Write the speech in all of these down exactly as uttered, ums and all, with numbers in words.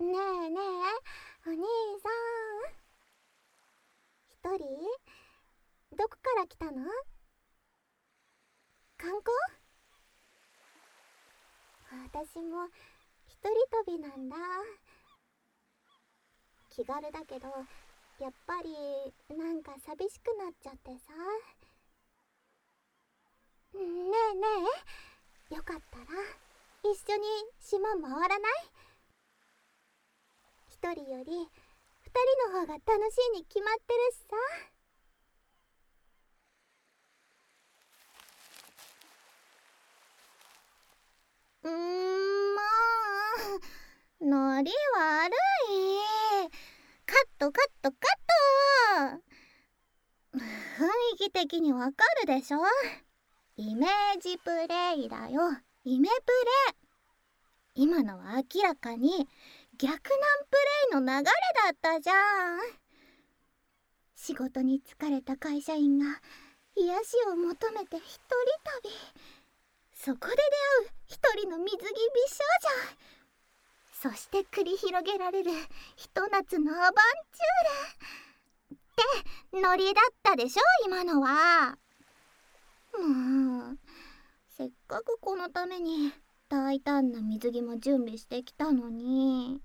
ねえねえ、お兄さん。一人？どこから来たの？観光？私も一人旅なんだ。気軽だけど、やっぱりなんか寂しくなっちゃってさ。ねえねえ、よかったら一緒に島回らない？一人より二人の方が楽しいに決まってるしさ。うーん、まあ、ノリ悪い。カットカットカット。雰囲気的にわかるでしょ。イメージプレイだよ、イメプレ。今のは明らかに逆ナンプレイの流れだったじゃん。仕事に疲れた会社員が癒しを求めて一人旅。そこで出会う一人の水着美少女。そして繰り広げられるひと夏のアバンチュールってノリだったでしょ、今のは。もうせっかくこのために大胆な水着も準備してきたのに。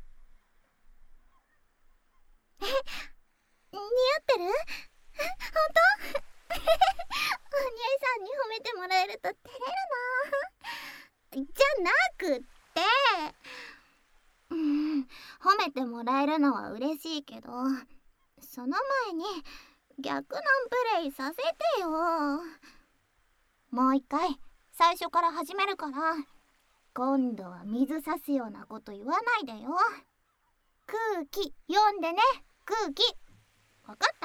え、似合ってる？ほんと？お兄さんに褒めてもらえると照れるな。じゃなくって、うん、褒めてもらえるのは嬉しいけど、その前に逆ナンプレイさせてよ。もう一回最初から始めるから、今度は水差すようなこと言わないでよ。空気読んでね、空気。わかった？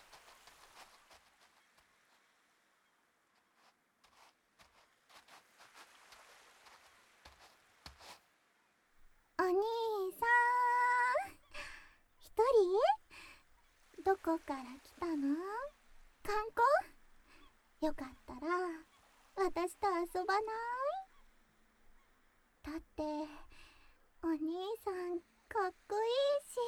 お兄さん、一人？どこから来たの？観光？よかったら私と遊ばない？だってお兄さんかっこいいし。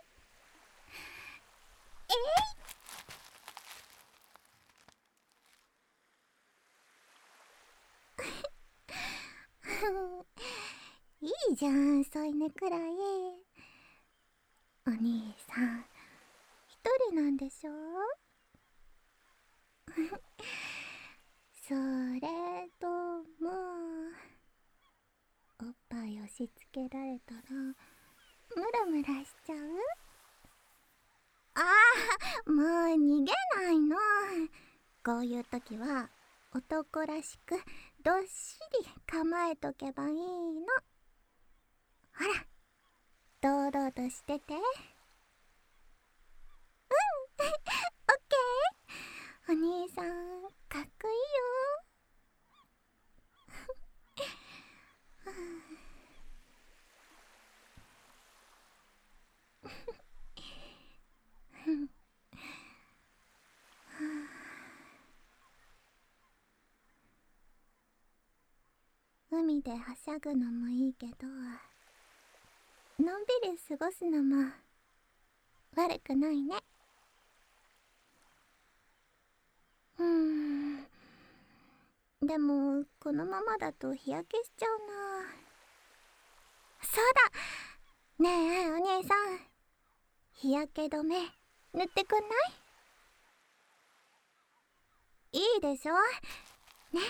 えいいいじゃん、添い寝くらい。お兄さん一人なんでしょ？それともおっぱい押し付けられたらムラムラしちゃう？ああ、もう逃げないの。こういう時は男らしくどっしり構えとけばいいの。ほら、堂々としてて。うん、オッケー。お兄さんかっこいいよ。海ではしゃぐのもいいけど、のんびり過ごすのも悪くないね。うーん、でもこのままだと日焼けしちゃうな。そうだ、ねえお兄さん、日焼け止め塗ってくんない？いいでしょね。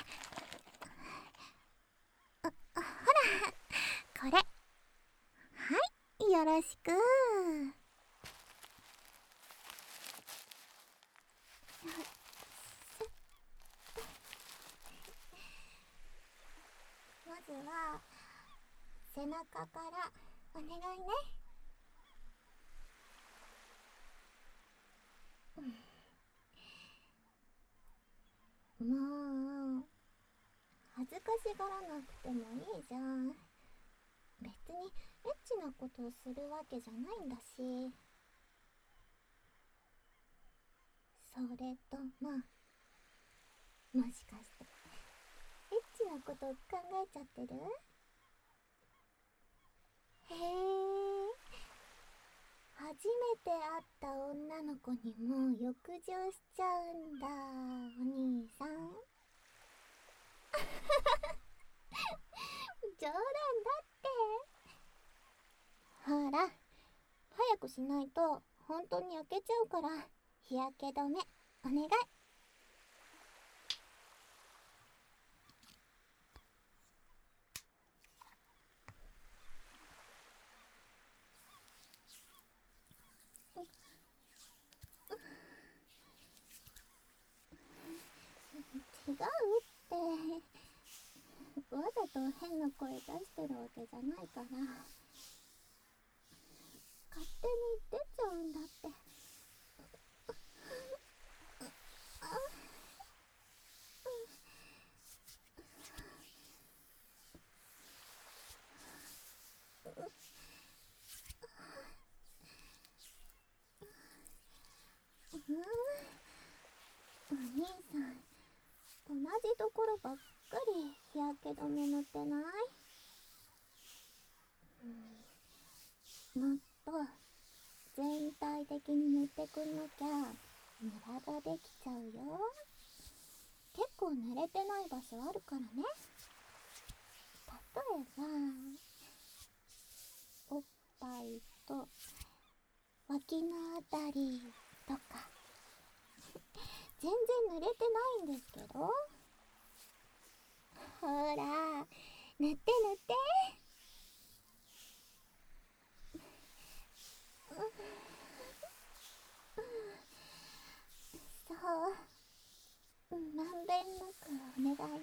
あ、ほら、これ。はい、よろしく。まずは背中からお願いね。もう恥ずかしがらなくてもいいじゃん。別にエッチなことをするわけじゃないんだし。それとももしかしてエッチなこと考えちゃってる？ へえ、初めて会った女の子にも浴場しちゃうんだ、お兄さん。冗談だって。ほら、早くしないと本当に焼けちゃうから、日焼け止めお願い。違うって、わざと変な声出してるわけじゃないから、勝手に出ちゃうんだって。うん、お兄さん、同じところばっかり日焼け止め塗ってない？うん、もっと全体的に塗ってくんなきゃムラができちゃうよ。結構濡れてない場所あるからね。例えばおっぱいと脇のあたりとか。全然濡れてないんですけど。ほら、塗って塗って。そう、まんべんなくお願いね。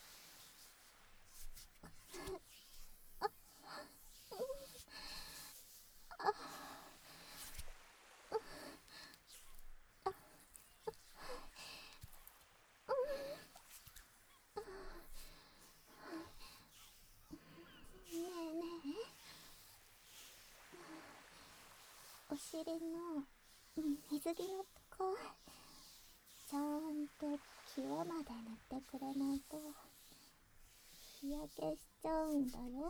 ねえねえ、お尻の水着のとこ、ちゃんと際まで塗ってくれないと日焼けしちゃうんだよ。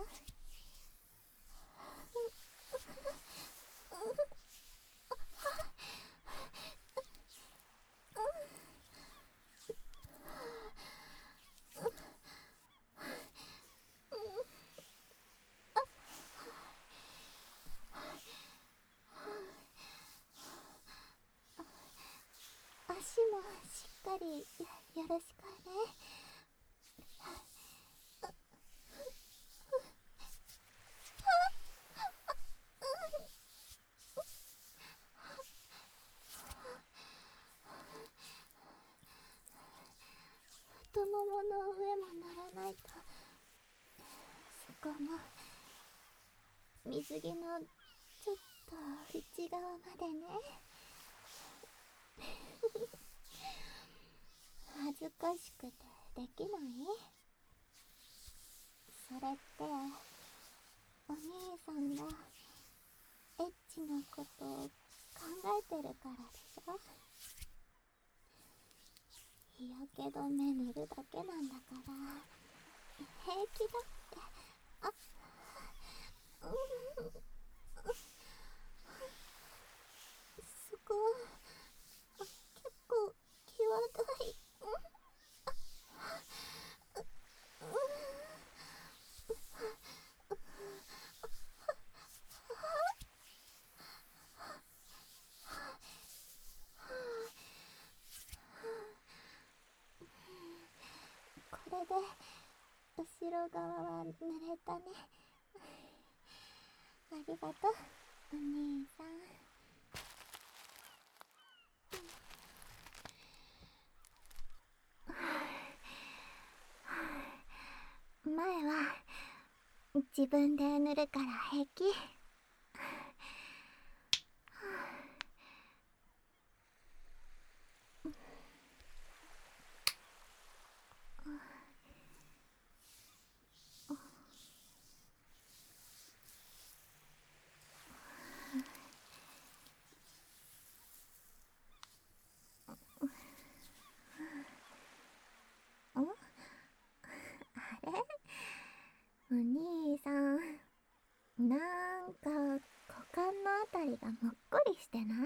足もしっかり よ, よろしくね。太ももの上も塗らないと。そこも水着のちょっと内側までね。恥ずかしくてできない？それってお兄さんがエッチなことを考えてるからでしょ。日焼け止め塗るだけなんだから平気だって。あ、うん、そこ結構際どい。これで後ろ側は濡れたね。ありがとう、お兄さん。前は自分で塗るから平気。ん？あれ？お兄さん、 なんか股間のあたりがもっこりしてない？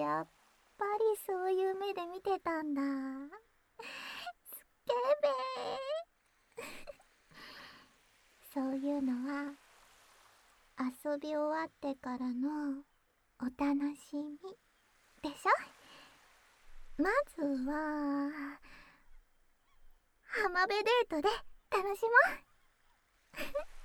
やっぱりそういう目で見てたんだ。スケベーそういうのは遊び終わってからのお楽しみでしょ。まずは浜辺デートで楽しもう